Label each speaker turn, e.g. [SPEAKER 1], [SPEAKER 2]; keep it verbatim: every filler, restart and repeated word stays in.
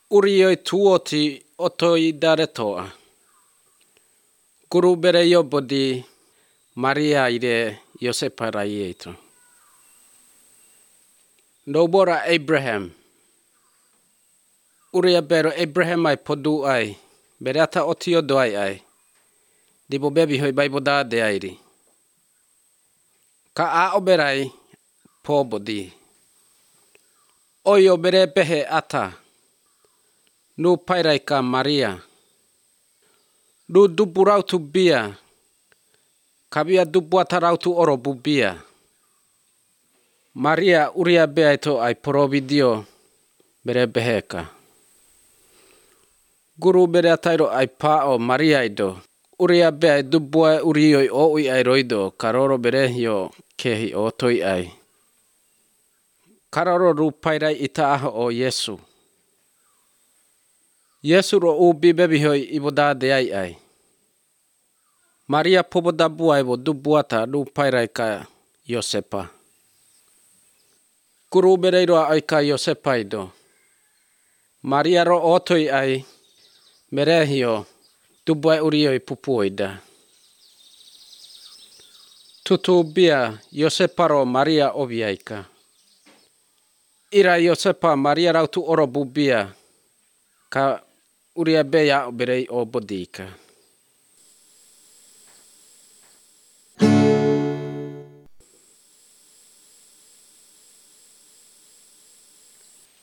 [SPEAKER 1] Urioi tuoti otoi daretoa. Guru bere yobodi Maria ide Josepa raieto. Nobora Abraham. Uria bero Abraham ai podu ai. Berata otio doai ai. Dibo bebi hoi baiboda de airi. Ka a oberai pobodi. Oyo bere behe ata. Nu pairai ka Maria. Nu dubu rautu bia. Kabia dubu ata rautu oro bubia. Maria uria beaito ai porovidio bere beheka. Guru bere atairo ai pao Maria ido. Uria beai dubua urioi o ui ai roido. Karoro bere hio kehi o toi ai. Karoro rupairai ita aha o Yesu. Yesu ro ubi bebi hoi iboda de ai ai. Maria poboda buai bo dubuata rupairai ka Josepa. Guru bereiro ai ka Josepa ido. Maria ro otoi ai merehio dubuai urioi pupuoida. Tutu bia Josepa ro Maria obiaika. Ira Josepa Maria rautu oro bubia ka uria beya berei o bodika.